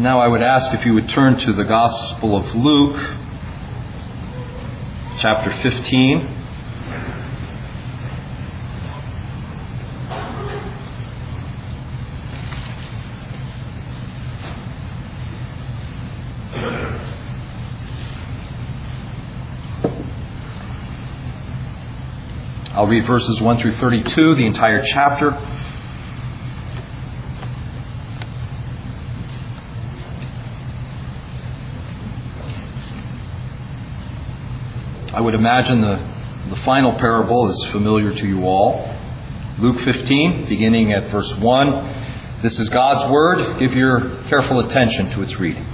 And now I would ask if you would turn to the Gospel of Luke, chapter 15. I'll read verses 1 through 32, the entire chapter. I would imagine the final parable is familiar to you all. Luke 15, beginning at verse 1. This is God's Word. Give your careful attention to its reading.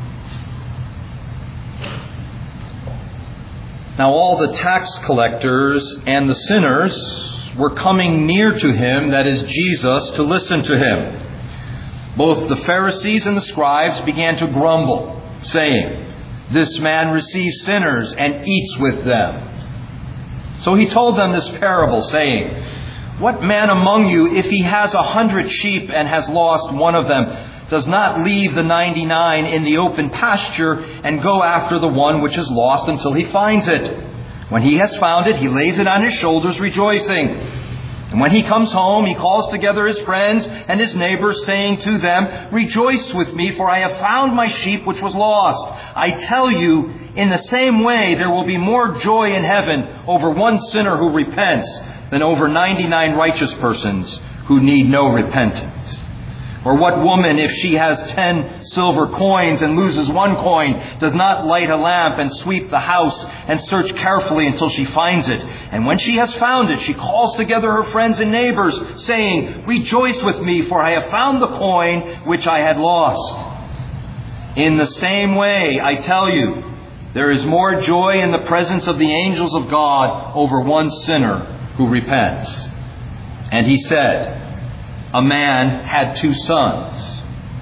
Now all the tax collectors and the sinners were coming near to him, that is Jesus, to listen to him. Both the Pharisees and the scribes began to grumble, saying, "This man receives sinners and eats with them." So he told them this parable, saying, "What man among you, if he has 100 sheep and has lost one of them, does not leave the 99 in the open pasture and go after the one which is lost until he finds it? When he has found it, he lays it on his shoulders, rejoicing. And when he comes home, he calls together his friends and his neighbors, saying to them, 'Rejoice with me, for I have found my sheep which was lost.' I tell you, in the same way, there will be more joy in heaven over one sinner who repents than over 99 righteous persons who need no repentance. Or what woman, if she has 10 silver coins and loses one coin, does not light a lamp and sweep the house and search carefully until she finds it? And when she has found it, she calls together her friends and neighbors, saying, 'Rejoice with me, for I have found the coin which I had lost.' In the same way, I tell you, there is more joy in the presence of the angels of God over one sinner who repents." And he said, "A man had 2 sons.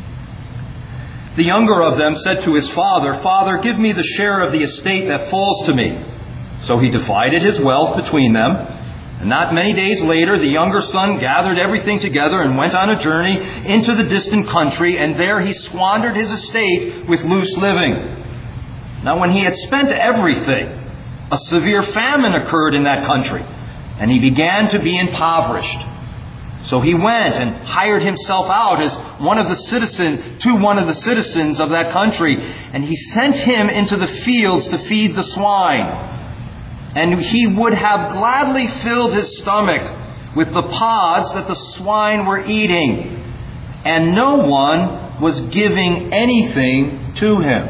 The younger of them said to his father, 'Father, give me the share of the estate that falls to me.' So he divided his wealth between them. And not many days later, the younger son gathered everything together and went on a journey into the distant country, and there he squandered his estate with loose living. Now when he had spent everything, a severe famine occurred in that country, and he began to be impoverished. So he went and hired himself out as one of the citizens of that country, and he sent him into the fields to feed the swine. And he would have gladly filled his stomach with the pods that the swine were eating, and no one was giving anything to him.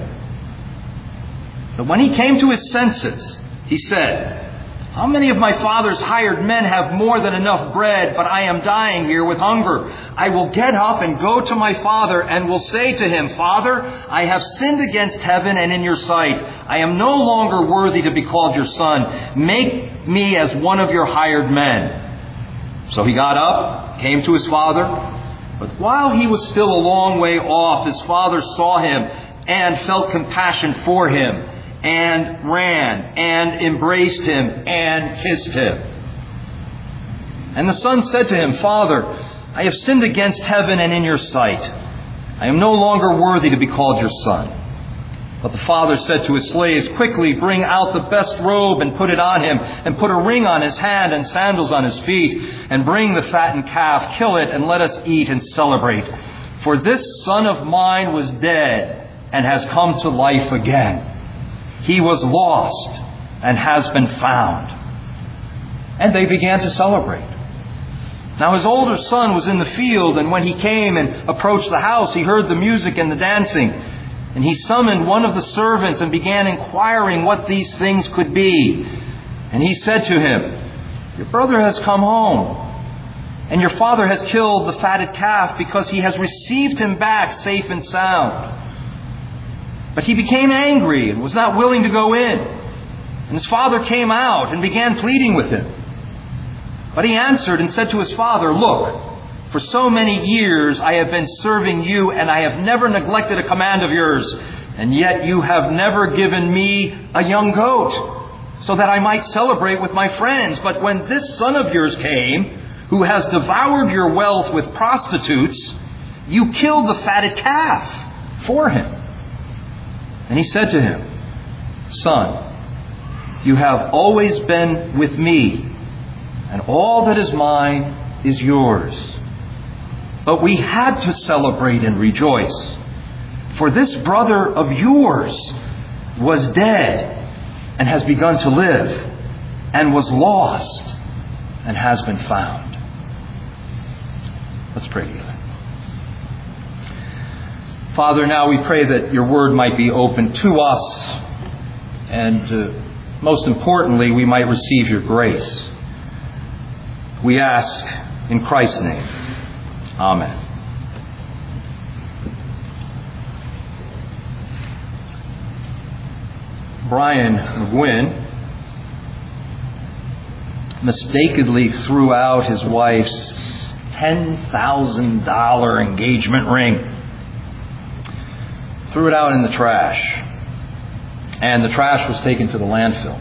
But when he came to his senses, he said, 'How many of my father's hired men have more than enough bread, but I am dying here with hunger? I will get up and go to my father and will say to him, Father, I have sinned against heaven and in your sight. I am no longer worthy to be called your son. Make me as one of your hired men.' So he got up, came to his father. But while he was still a long way off, his father saw him and felt compassion for him, and ran and embraced him and kissed him. And the son said to him, 'Father, I have sinned against heaven and in your sight. I am no longer worthy to be called your son.' But the father said to his slaves, 'Quickly bring out the best robe and put it on him, and put a ring on his hand and sandals on his feet, and bring the fattened calf, kill it, and let us eat and celebrate. For this son of mine was dead and has come to life again. He was lost and has been found.' And they began to celebrate. Now his older son was in the field, and when he came and approached the house, he heard the music and the dancing. And he summoned one of the servants and began inquiring what these things could be. And he said to him, 'Your brother has come home, and your father has killed the fatted calf because he has received him back safe and sound.' But he became angry and was not willing to go in. And his father came out and began pleading with him. But he answered and said to his father, 'Look, for so many years I have been serving you, and I have never neglected a command of yours. And yet you have never given me a young goat, so that I might celebrate with my friends. But when this son of yours came, who has devoured your wealth with prostitutes, you killed the fatted calf.' for him. And he said to him, "Son, you have always been with me, and all that is mine is yours. But we had to celebrate and rejoice, for this brother of yours was dead and has begun to live, and was lost and has been found." Let's pray together. Father, now we pray that your word might be open to us, and most importantly, we might receive your grace. We ask in Christ's name. Amen. Brian McGuinn mistakenly threw out his wife's $10,000 engagement ring. Threw it out in the trash. And the trash was taken to the landfill.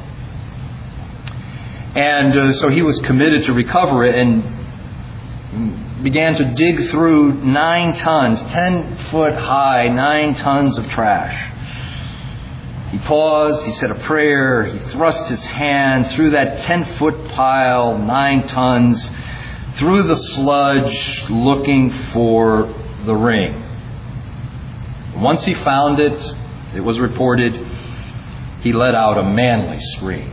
And so he was committed to recover it and began to dig through 9 tons, 10 foot high, 9 tons of trash. He paused, he said a prayer, he thrust his hand through that 10-foot pile, 9 tons, through the sludge, looking for the ring. Once he found it, it was reported, he let out a manly scream.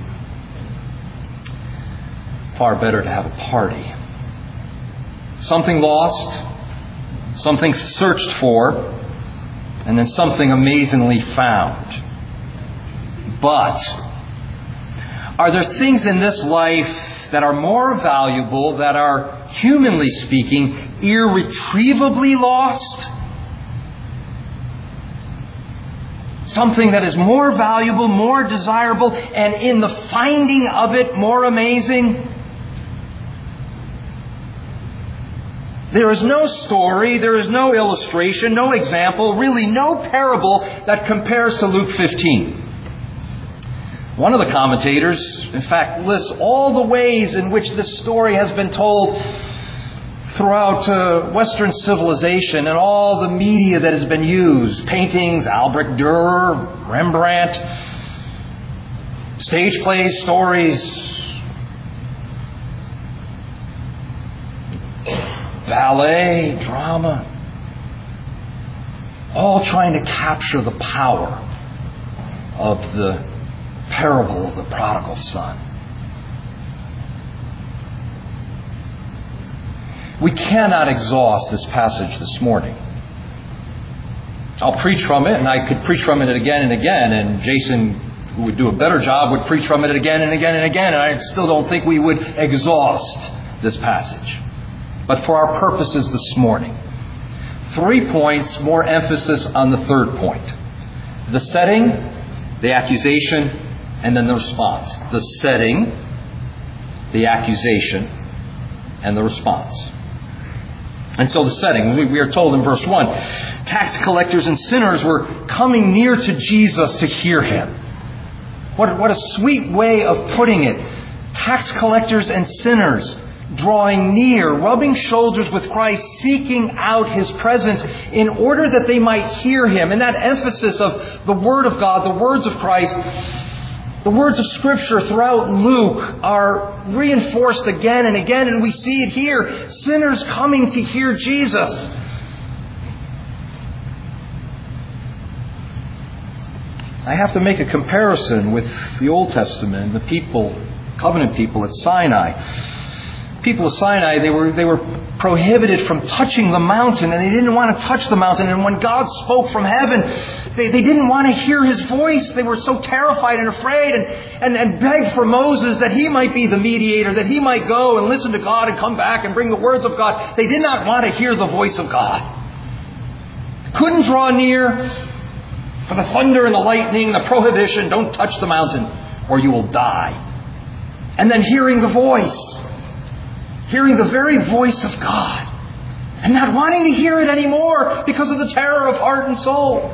Far better to have a party. Something lost, something searched for, and then something amazingly found. But are there things in this life that are more valuable, that are, humanly speaking, irretrievably lost? Something that is more valuable, more desirable, and in the finding of it, more amazing? There is no story, there is no illustration, no example, really no parable that compares to Luke 15. One of the commentators, in fact, lists all the ways in which this story has been told throughout Western civilization and all the media that has been used. Paintings, Albrecht Dürer, Rembrandt, stage plays, stories, ballet, drama, all trying to capture the power of the parable of the prodigal son. We cannot exhaust this passage this morning. I'll preach from it, and I could preach from it again and again, and Jason, who would do a better job, would preach from it again and again and again, and I still don't think we would exhaust this passage. But for our purposes this morning, 3 points, more emphasis on the third point. The setting, the accusation, and then the response. The setting, the accusation, and the response. And so the setting, we are told in verse 1, tax collectors and sinners were coming near to Jesus to hear him. What a sweet way of putting it. Tax collectors and sinners drawing near, rubbing shoulders with Christ, seeking out his presence in order that they might hear him. And that emphasis of the Word of God, the words of Christ, the words of Scripture throughout Luke are reinforced again and again, and we see it here. Sinners coming to hear Jesus. I have to make a comparison with the Old Testament, the people, covenant people at Sinai. People of Sinai, they were prohibited from touching the mountain, and they didn't want to touch the mountain. And when God spoke from heaven, they didn't want to hear his voice. They were so terrified and afraid and begged for Moses that he might be the mediator, that he might go and listen to God and come back and bring the words of God. They did not want to hear the voice of God. Couldn't draw near for the thunder and the lightning, the prohibition, don't touch the mountain or you will die. And then hearing the voice. Hearing the very voice of God and not wanting to hear it anymore because of the terror of heart and soul.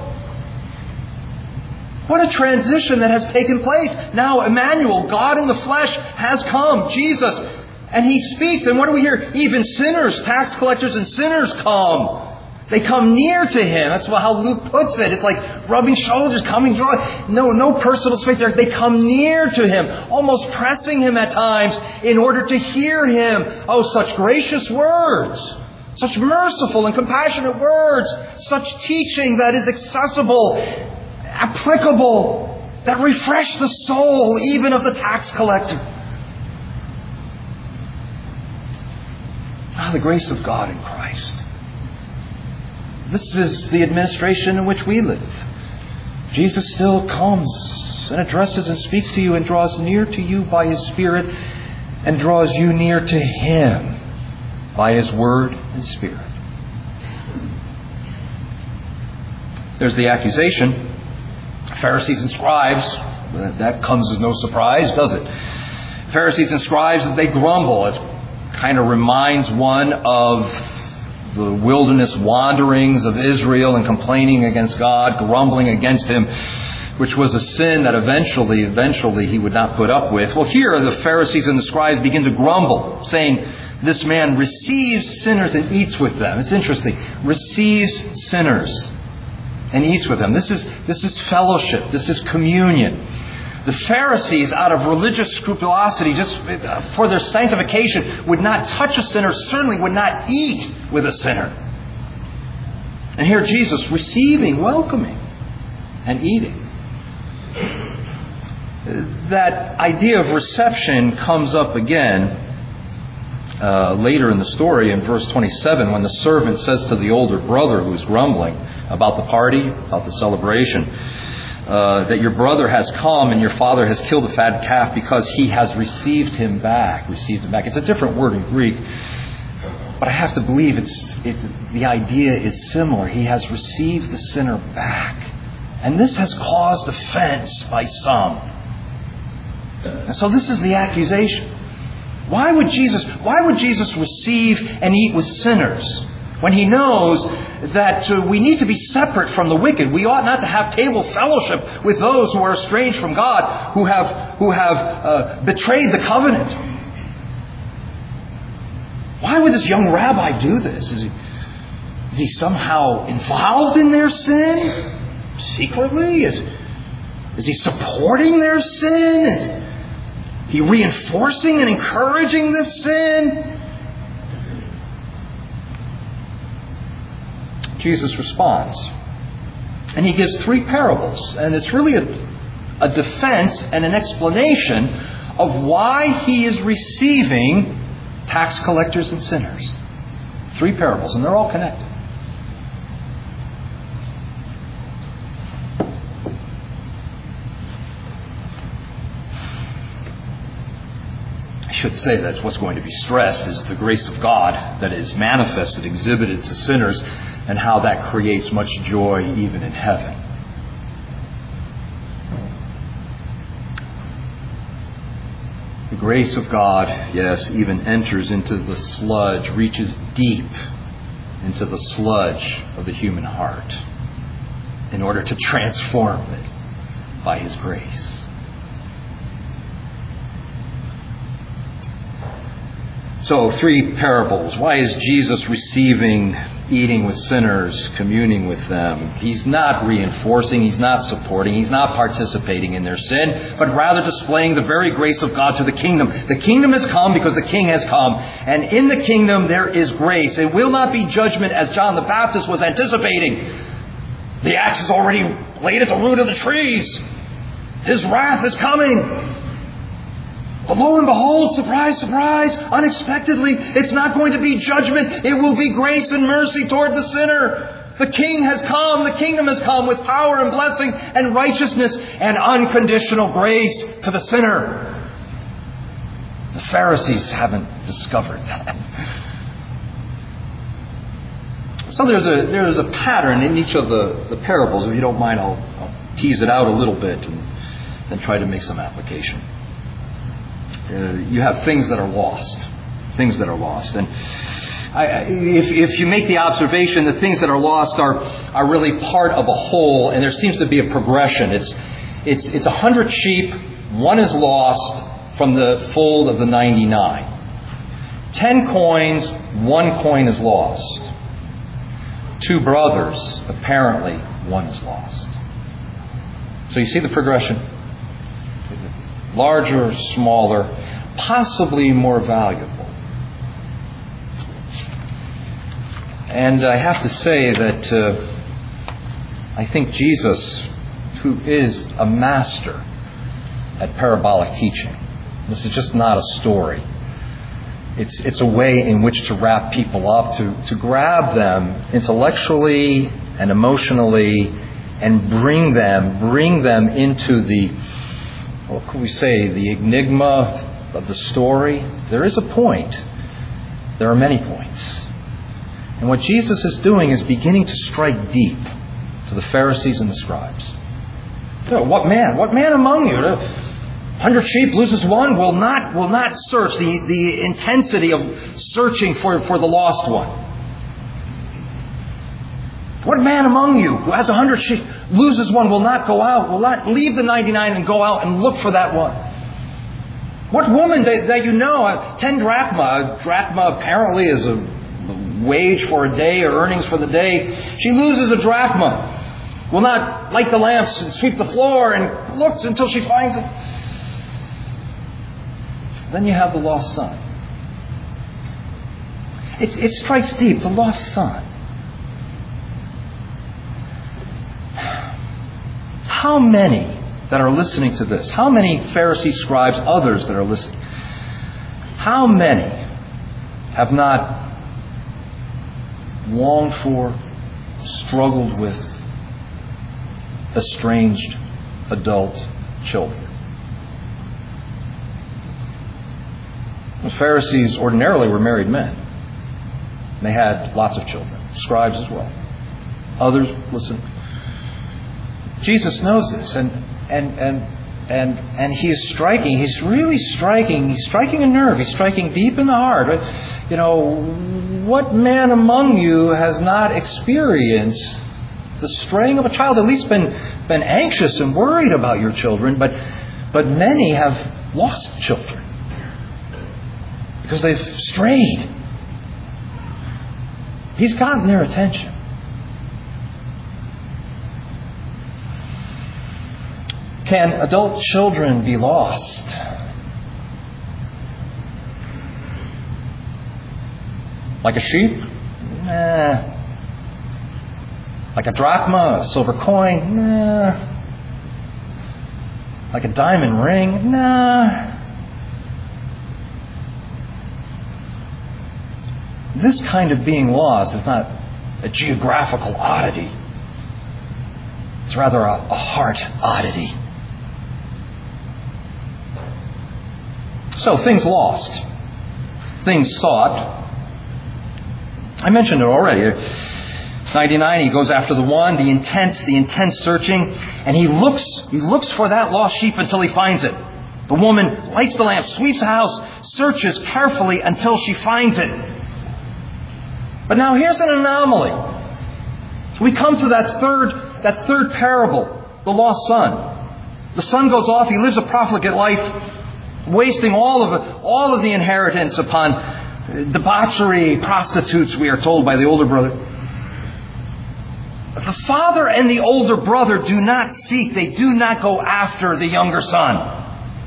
What a transition that has taken place. Now Emmanuel, God in the flesh, has come, Jesus, and he speaks. And what do we hear? Even sinners, tax collectors and sinners come. They come near to him. That's how Luke puts it. It's like rubbing shoulders, coming, drawing. No personal space there. They come near to him, almost pressing him at times in order to hear him. Oh, such gracious words. Such merciful and compassionate words. Such teaching that is accessible, applicable, that refresh the soul even of the tax collector. Ah, the grace of God in Christ. This is the administration in which we live. Jesus still comes and addresses and speaks to you and draws near to you by His Spirit and draws you near to Him by His Word and Spirit. There's the accusation. Pharisees and scribes, that comes as no surprise, does it? Pharisees and scribes, they grumble. It kind of reminds one of the wilderness wanderings of Israel and complaining against God, grumbling against Him, which was a sin that eventually He would not put up with. Well, here the Pharisees and the scribes begin to grumble, saying, this man receives sinners and eats with them. It's interesting. Receives sinners and eats with them. This is fellowship. This is communion. The Pharisees, out of religious scrupulosity, just for their sanctification, would not touch a sinner, certainly would not eat with a sinner. And here Jesus receiving, welcoming, and eating. That idea of reception comes up again later in the story in verse 27 when the servant says to the older brother who's grumbling about the party, about the celebration, that your brother has come and your father has killed the fat calf because he has received him back. It's a different word in Greek, but I have to believe the idea is similar. He has received the sinner back. And this has caused offense by some. And so this is the accusation. Why would Jesus receive and eat with sinners when He knows that we need to be separate from the wicked? We ought not to have table fellowship with those who are estranged from God, who have betrayed the covenant. Why would this young rabbi do this? Is he somehow involved in their sin? Secretly? Is he supporting their sin? Is he reinforcing and encouraging this sin? Jesus responds. And He gives 3 parables. And it's really a defense and an explanation of why He is receiving tax collectors and sinners. 3 parables, and they're all connected. I should say that's what's going to be stressed is the grace of God that is manifested, exhibited to sinners, and how that creates much joy even in heaven. The grace of God, yes, even enters into the sludge, reaches deep into the sludge of the human heart in order to transform it by His grace. So, 3 parables. Why is Jesus receiving, eating with sinners, communing with them? He's not reinforcing, He's not supporting, He's not participating in their sin, but rather displaying the very grace of God to the kingdom. The kingdom has come because the King has come. And in the kingdom there is grace. It will not be judgment as John the Baptist was anticipating. The axe is already laid at the root of the trees. His wrath is coming. But lo and behold, surprise, surprise, unexpectedly, it's not going to be judgment. It will be grace and mercy toward the sinner. The King has come. The kingdom has come with power and blessing and righteousness and unconditional grace to the sinner. The Pharisees haven't discovered that. So there's a pattern in each of the parables. If you don't mind, I'll tease it out a little bit and then try to make some application. You have things that are lost. And if you make the observation that things that are lost are really part of a whole, and there seems to be a progression. It's 100 sheep, one is lost from the fold of the 99. 10 coins, 1 coin is lost. two brothers, apparently one is lost. So you see the progression? Larger, smaller, possibly more valuable. And I have to say that I think Jesus, who is a master at parabolic teaching, this is just not a story. It's a way in which to wrap people up, to grab them intellectually and emotionally and bring them into the, what could we say, the enigma of the story. There is a point. There are many points. And what Jesus is doing is beginning to strike deep to the Pharisees and the scribes. What man among you, 100 sheep loses one, will not search, the intensity of searching for the lost one. What man among you who has 100 sheep loses one will not go out, will not leave the 99 and go out and look for that one? What woman that you know, 10 drachma, drachma apparently is a wage for a day or earnings for the day, she loses a drachma, will not light the lamps and sweep the floor and looks until she finds it. Then you have the lost son. It strikes deep, the lost son. How many that are listening to this, how many Pharisees, scribes, others that are listening, how many have not longed for, struggled with estranged adult children? The Pharisees ordinarily were married men. They had lots of children, scribes as well. Others, listen. Jesus knows this, and he is striking. He's really striking. He's striking a nerve. He's striking deep in the heart. You know, what man among you has not experienced the straying of a child? At least been anxious and worried about your children, but many have lost children because they've strayed. He's gotten their attention. Can adult children be lost? Like a sheep? Nah. Like a drachma, a silver coin? Nah. Like a diamond ring? Nah. This kind of being lost is not a geographical oddity. It's rather a heart oddity. So, things lost. Things sought. I mentioned it already. 99, he goes after the one, the intense searching, and he looks for that lost sheep until he finds it. The woman lights the lamp, sweeps the house, searches carefully until she finds it. But now here's an anomaly. We come to that third parable, the lost son. The son goes off, he lives a profligate life, wasting all of the inheritance upon debauchery, prostitutes, we are told by the older brother. But the father and the older brother do not seek, they do not go after the younger son.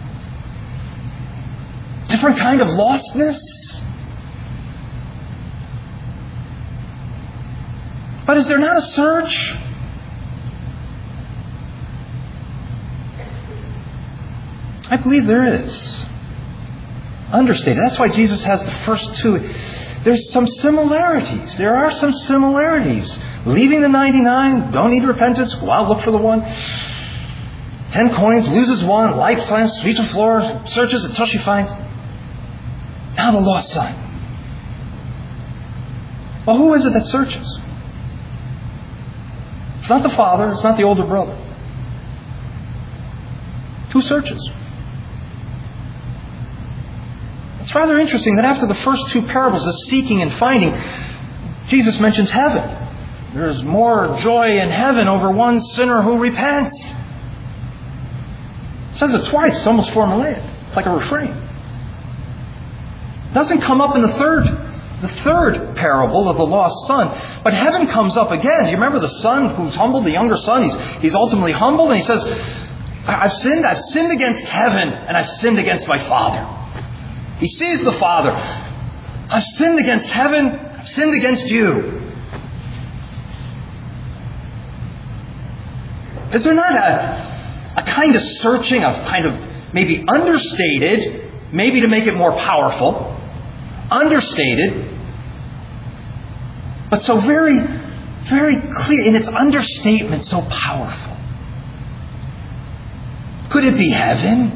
Different kind of lostness. But is there not a search? I believe there is. Understated. That's why Jesus has the first two. There's some similarities. There are some similarities. Leaving the 99, don't need repentance, go out, look for the one. 10 coins, loses one, lights lamps, sweeps the floor, searches until she finds. Now the lost son. Well, who is it that searches? It's not the father, it's not the older brother. Who searches? It's rather interesting that after the first two parables, the seeking and finding, Jesus mentions heaven. There's more joy in heaven over one sinner who repents. It says it twice. It's almost formulaic. It's like a refrain. It doesn't come up in the the third parable of the lost son. But heaven comes up again. You remember the son who's humbled, the younger son? He's ultimately humbled, and he says, I've sinned against heaven, and I've sinned against my Father. He sees the Father. I've sinned against heaven, I've sinned against you. Is there not a kind of searching, a kind of maybe understated, maybe to make it more powerful, understated, but so very, very clear in its understatement, so powerful? Could it be heaven?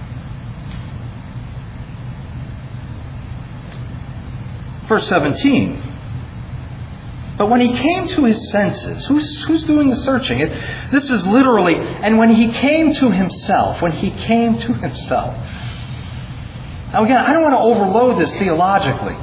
Verse 17. But when he came to his senses, who's doing the searching? This is literally, and when he came to himself, Now again, I don't want to overload this theologically.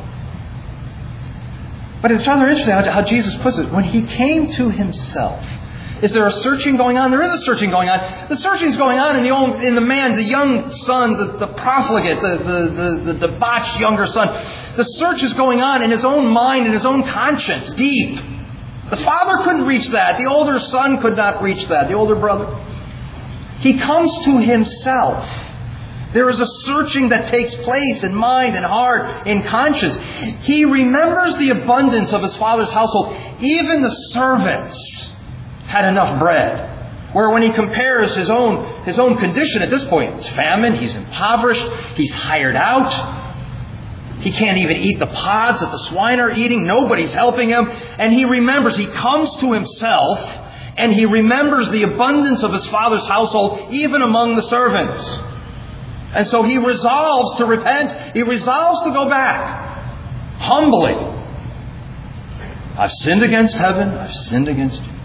But it's rather interesting how Jesus puts it. When he came to himself. Is there a searching going on? There is a searching going on. The searching is going on in the man, the young son, the profligate, the debauched younger son. The search is going on in his own mind, in his own conscience, deep. The father couldn't reach that. The older son could not reach that. The older brother. He comes to himself. There is a searching that takes place in mind and heart, in conscience. He remembers the abundance of his father's household. Even the servants had enough bread. Where when he compares his own condition at this point, it's famine, he's impoverished, he's hired out. He can't even eat the pods that the swine are eating. Nobody's helping him. And he remembers, he comes to himself, and he remembers the abundance of his father's household, even among the servants. And so he resolves to repent. He resolves to go back. Humbly. I've sinned against heaven. I've sinned against you.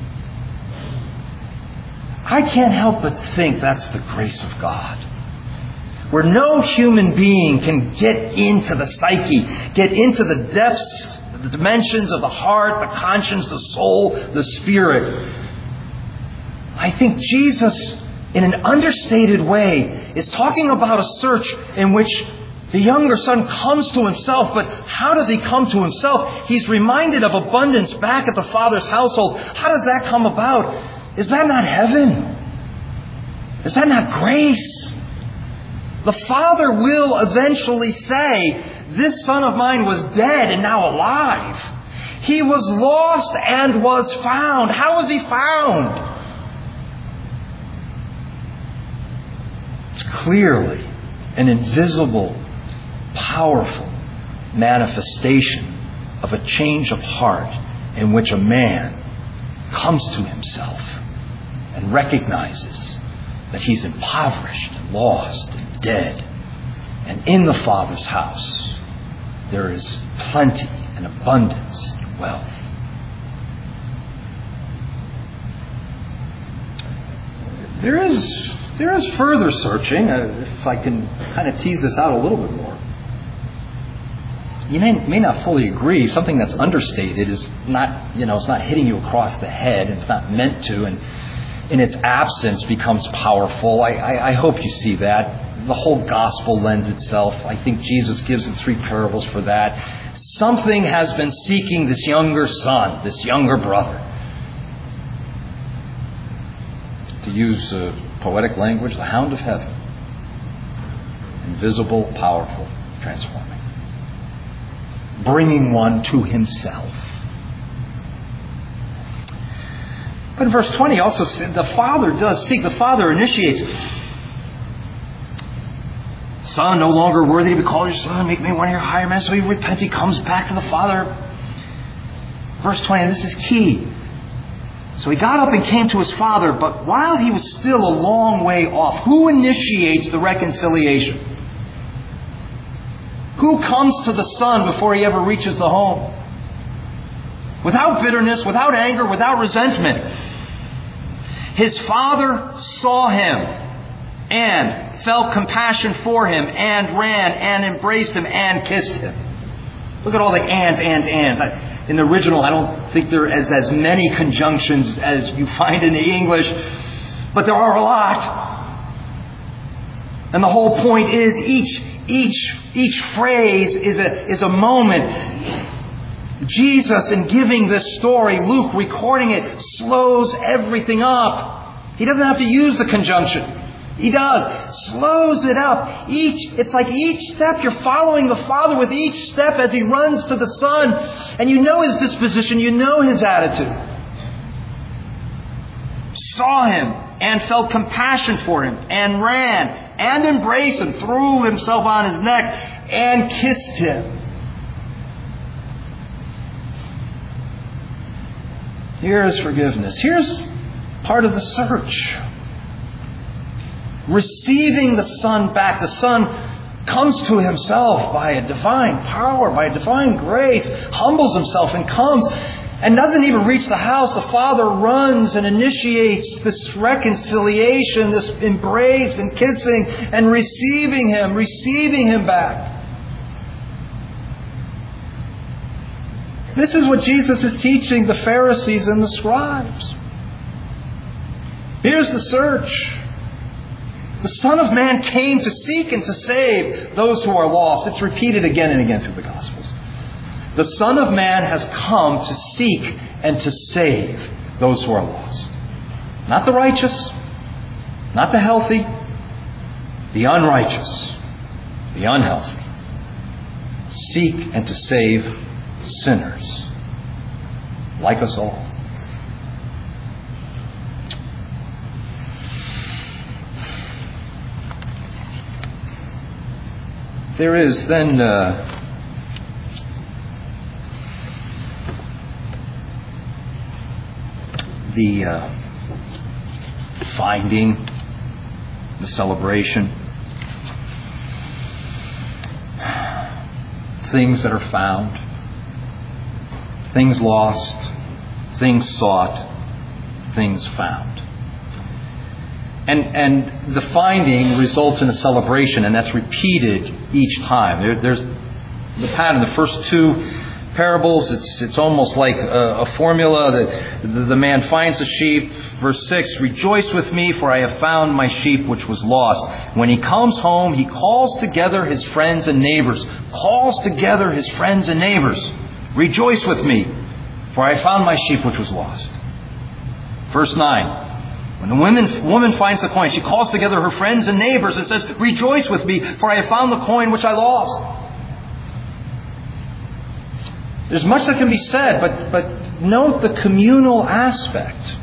I can't help but think that's the grace of God. Where no human being can get into the psyche, get into the depths, the dimensions of the heart, the conscience, the soul, the spirit. I think Jesus, in an understated way, is talking about a search in which the younger son comes to himself. But how does he come to himself? He's reminded of abundance back at the Father's household. How does that come about? Is that not heaven? Is that not grace? The Father will eventually say, this son of mine was dead and now alive. He was lost and was found. How was he found? It's clearly an invisible, powerful manifestation of a change of heart in which a man comes to himself and recognizes that he's impoverished, lost, and dead. And in the Father's house, there is plenty and abundance and wealth. There is further searching, if I can kind of tease this out a little bit more. You may not fully agree. Something that's understated is not, it's not hitting you across the head. It's not meant to, and in its absence becomes powerful. I hope you see that. The whole gospel lends itself. I think Jesus gives the 3 parables for that. Something has been seeking this younger son, this younger brother. To use poetic language, the hound of heaven. Invisible, powerful, transforming. Bringing one to himself. But in verse 20 also, the Father does seek. The Father initiates. Son, no longer worthy to be called your son. Make me one of your higher men. So he repents. He comes back to the Father. Verse 20, and this is key. So he got up and came to his father, but while he was still a long way off, who initiates the reconciliation? Who comes to the son before he ever reaches the home? Without bitterness, without anger, without resentment. His father saw him and felt compassion for him and ran and embraced him and kissed him. Look at all the ands. In the original, I don't think there is as many conjunctions as you find in the English, but there are a lot. And the whole point is each phrase is a moment Jesus, in giving this story, Luke recording it, slows everything up. He doesn't have to use the conjunction. He does. Slows it up. It's like each step you're following the Father with each step as He runs to the Son. And you know His disposition. You know His attitude. Saw Him and felt compassion for Him and ran and embraced Him, threw Himself on His neck and kissed Him. Here's forgiveness. Here's part of the search. Receiving the Son back. The Son comes to Himself by a divine power, by a divine grace, humbles Himself and comes and doesn't even reach the house. The Father runs and initiates this reconciliation, this embrace and kissing and receiving Him back. This is what Jesus is teaching the Pharisees and the scribes. Here's the search. The Son of Man came to seek and to save those who are lost. It's repeated again and again through the Gospels. The Son of Man has come to seek and to save those who are lost. Not the righteous, not the healthy, the unrighteous, the unhealthy. Seek and to save sinners like us all. There is then the finding, the celebration, things that are found, things lost, things sought, things found. And the finding results in a celebration, and that's repeated each time. There's the pattern. The first two parables, it's almost like a formula. The man finds the sheep. Verse 6, rejoice with me, for I have found my sheep which was lost. When he comes home, he calls together his friends and neighbors. Calls together his friends and neighbors. Rejoice with me, for I found my sheep which was lost. Verse 9. When the woman finds the coin, she calls together her friends and neighbors and says, rejoice with me, for I have found the coin which I lost. There's much that can be said, but note the communal aspect.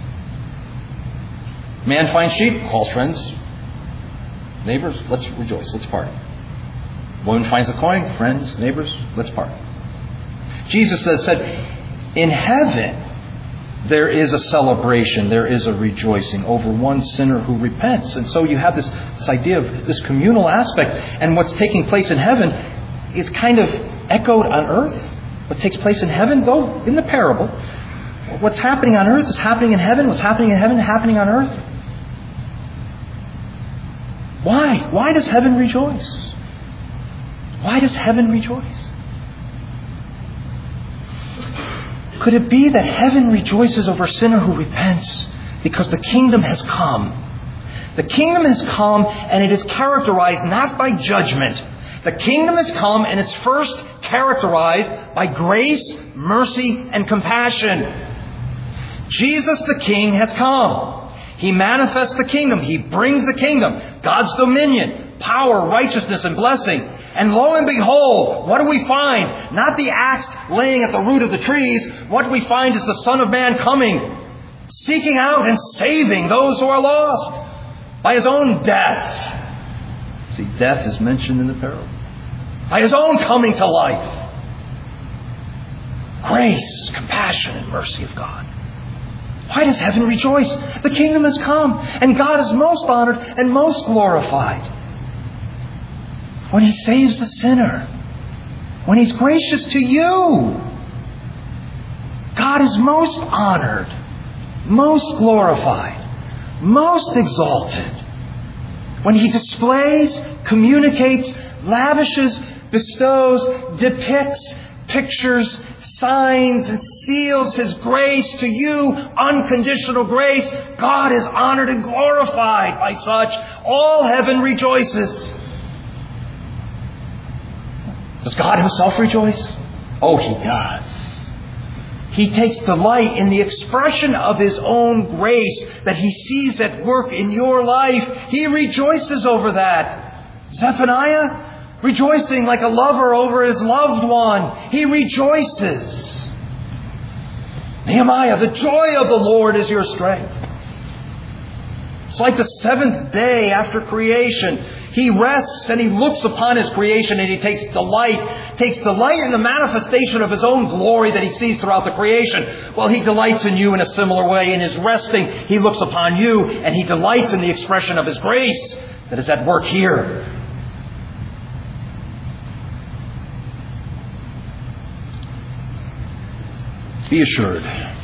Man finds sheep, calls friends, neighbors, let's rejoice, let's party. Woman finds the coin, friends, neighbors, let's party. Jesus said, in heaven, there is a celebration, there is a rejoicing over one sinner who repents. And so you have this idea of this communal aspect. And what's taking place in heaven is kind of echoed on earth. What takes place in heaven, though, in the parable, what's happening on earth is happening in heaven. What's happening in heaven is happening on earth. Why? Why does heaven rejoice? Why does heaven rejoice? Could it be that heaven rejoices over a sinner who repents because the kingdom has come? The kingdom has come and it is characterized not by judgment. The kingdom has come and it's first characterized by grace, mercy, and compassion. Jesus the King has come. He manifests the kingdom. He brings the kingdom. God's dominion, power, righteousness, and blessing. And lo and behold, what do we find? Not the axe laying at the root of the trees. What we find is the Son of Man coming, seeking out and saving those who are lost by His own death. See, death is mentioned in the parable. By His own coming to life. Grace, compassion, and mercy of God. Why does heaven rejoice? The kingdom has come, and God is most honored and most glorified when He saves the sinner, when He's gracious to you. God is most honored, most glorified, most exalted when He displays, communicates, lavishes, bestows, depicts, pictures, signs, and seals His grace to you, unconditional grace. God is honored and glorified by such. All heaven rejoices. Does God Himself rejoice? Oh, He does. He takes delight in the expression of His own grace that He sees at work in your life. He rejoices over that. Zephaniah, rejoicing like a lover over his loved one. He rejoices. Nehemiah, the joy of the Lord is your strength. It's like the seventh day after creation. He rests and He looks upon His creation and He takes delight in the manifestation of His own glory that He sees throughout the creation. Well, He delights in you in a similar way. In His resting, He looks upon you and He delights in the expression of His grace that is at work here. Be assured.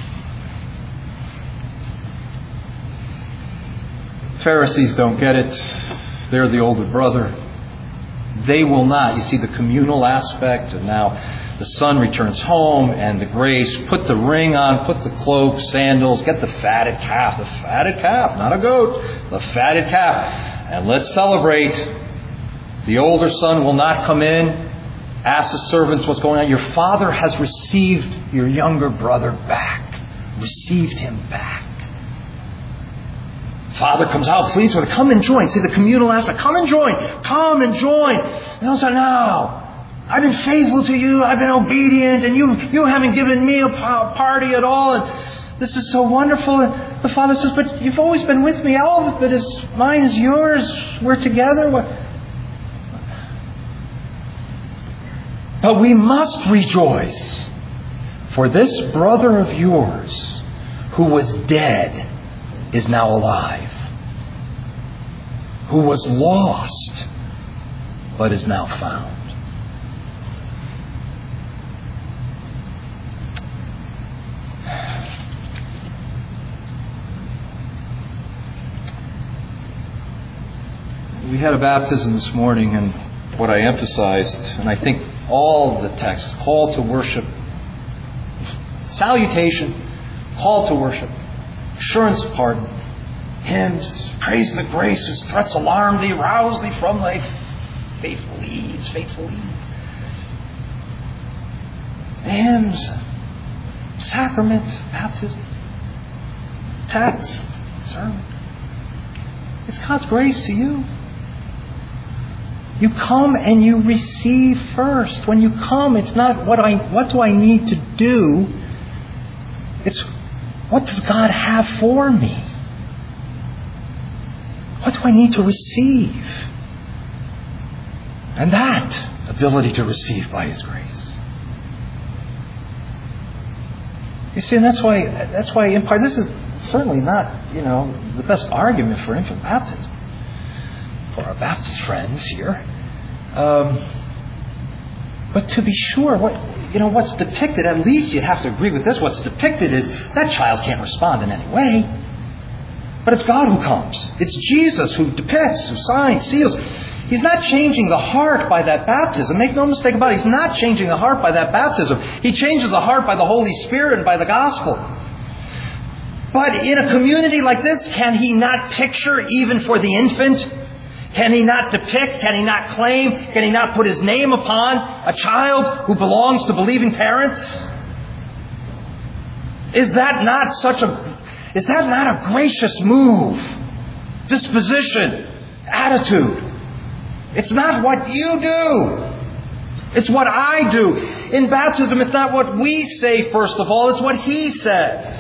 Pharisees don't get it. They're the older brother. They will not. You see the communal aspect. And now the son returns home and the grace. Put the ring on. Put the cloak, sandals. Get the fatted calf. The fatted calf. Not a goat. The fatted calf. And let's celebrate. The older son will not come in. Ask the servants what's going on. Your father has received your younger brother back. Received him back. Father comes out, please, come and join. See the communal aspect. Come and join. Come and join. And they'll say, no, I've been faithful to you. I've been obedient. And you haven't given me a party at all. And this is so wonderful. And the father says, but you've always been with me. All of it is mine is yours. We're together. But we must rejoice. For this brother of yours who was dead is now alive, who was lost, but is now found. We had a baptism this morning, and what I emphasized, and I think all the texts, call to worship, salutation, call to worship, assurance of pardon, hymns, praise the grace whose threats alarm thee, rouse thee from thy faithful ease. Hymns, sacrament, baptism, text, sermon. It's God's grace to you. You come and you receive first. When you come, it's not what do I need to do? It's what does God have for me? What do I need to receive? And that ability to receive by His grace. You see, and that's why in part, this is certainly not, the best argument for infant baptism for our Baptist friends here. But to be sure, what's depicted, at least you'd have to agree with this, what's depicted is that child can't respond in any way. But it's God who comes. It's Jesus who depicts, who signs, seals. He's not changing the heart by that baptism. Make no mistake about it. He's not changing the heart by that baptism. He changes the heart by the Holy Spirit and by the gospel. But in a community like this, can He not picture even for the infant? Can He not depict? Can He not claim? Can He not put His name upon a child who belongs to believing parents? Is that not a gracious move, disposition, attitude? It's not what you do. It's what I do. In baptism, it's not what we say, first of all. It's what He says.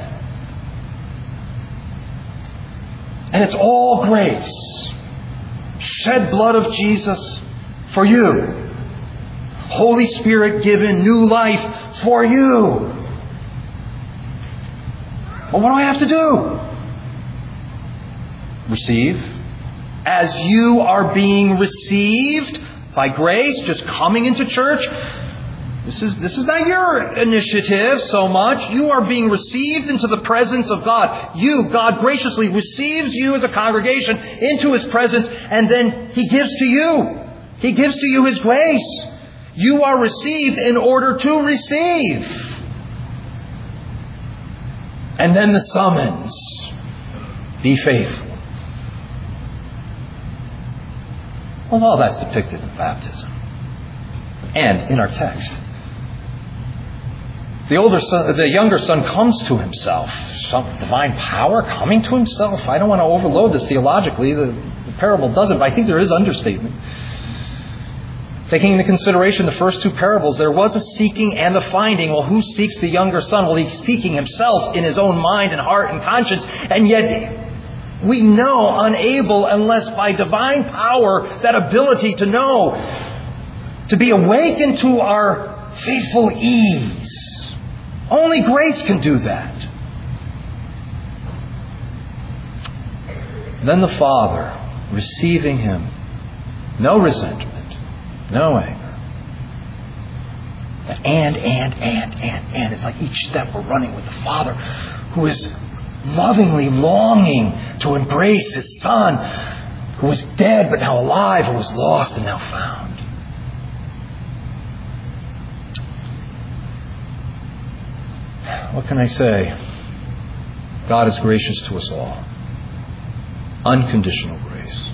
And it's all grace. Shed blood of Jesus for you. Holy Spirit given new life for you. Well, what do I have to do? Receive. As you are being received by grace, just coming into church. This is not your initiative so much. You are being received into the presence of God. God graciously receives you as a congregation into His presence, and then He gives to you. He gives to you His grace. You are received in order to receive. And then the summons. Be faithful. Well, all that's depicted in baptism. And in our text. The younger son comes to himself. Some divine power coming to himself. I don't want to overload this theologically. The parable doesn't, but I think there is understatement. Taking into consideration the first two parables, there was a seeking and a finding. Well, who seeks the younger son? Well, he's seeking himself in his own mind and heart and conscience. And yet, we know unable unless by divine power, that ability to know, to be awakened to our faithful ease. Only grace can do that. Then the Father, receiving him, no resentment, no anger. And. It's like each step we're running with the Father, who is lovingly longing to embrace his Son, who was dead but now alive, who was lost and now found. What can I say? God is gracious to us all. Unconditional grace.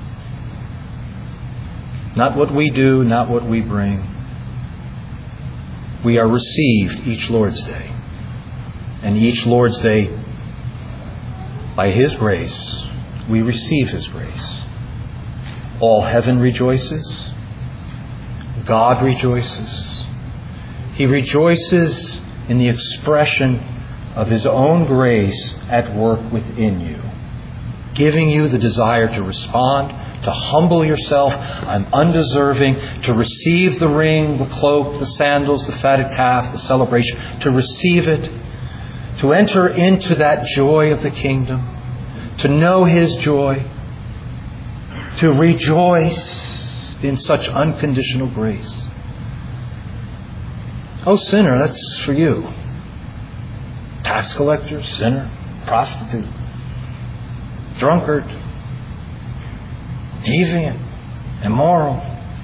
Not what we do, not what we bring. We are received each Lord's Day. And each Lord's Day, by His grace, we receive His grace. All heaven rejoices. God rejoices. He rejoices in the expression of His own grace at work within you, giving you the desire to respond, to humble yourself. I'm undeserving. To receive the ring, the cloak, the sandals, the fatted calf, the celebration. To receive it. To enter into that joy of the kingdom. To know His joy. To rejoice in such unconditional grace. Oh, sinner, that's for you. Tax collector, sinner, prostitute, drunkard, deviant, immoral.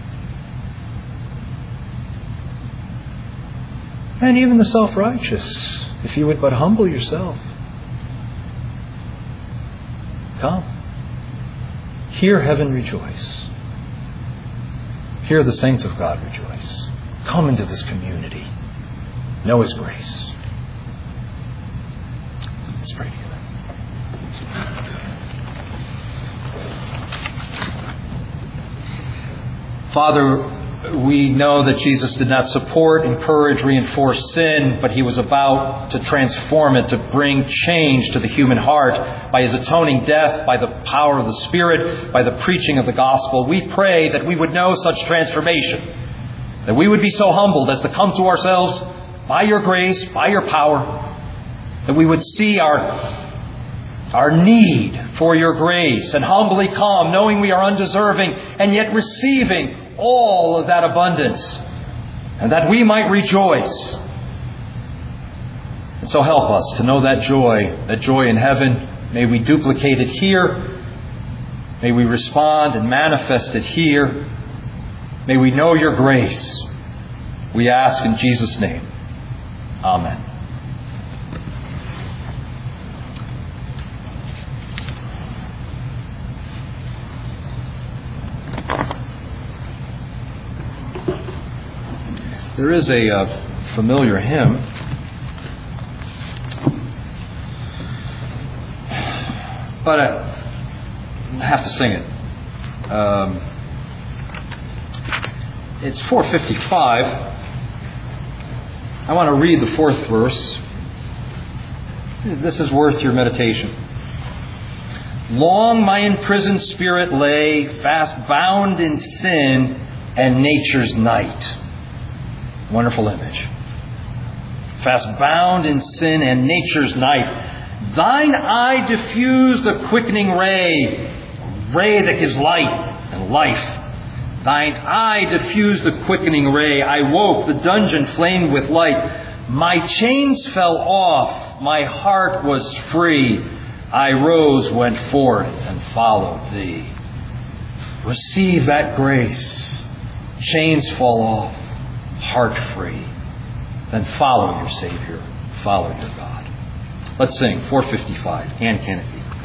And even the self-righteous, if you would but humble yourself. Come. Hear heaven rejoice. Hear the saints of God rejoice. Come into this community. Know His grace. Let's pray together. Father, we know that Jesus did not support, encourage, reinforce sin, but He was about to transform it, to bring change to the human heart by His atoning death, by the power of the Spirit, by the preaching of the gospel. We pray that we would know such transformation, that we would be so humbled as to come to ourselves by Your grace, by Your power, that we would see our need for Your grace and humbly come, knowing we are undeserving and yet receiving all of that abundance, and that we might rejoice. And so help us to know that joy in heaven. May we duplicate it here. May we respond and manifest it here. May we know Your grace. We ask in Jesus' name. Amen. There is a familiar hymn. But I have to sing it. It's 455. I want to read the fourth verse. This is worth your meditation. Long my imprisoned spirit lay, fast bound in sin and nature's night. Wonderful image. Fast bound in sin and nature's night. Thine eye diffused a quickening ray that gives light and life. Thine eye diffused the quickening ray. I woke, the dungeon flamed with light. My chains fell off, my heart was free. I rose, went forth, and followed Thee. Receive that grace. Chains fall off, heart free. Then follow your Savior, follow your God. Let's sing 455. And can it be?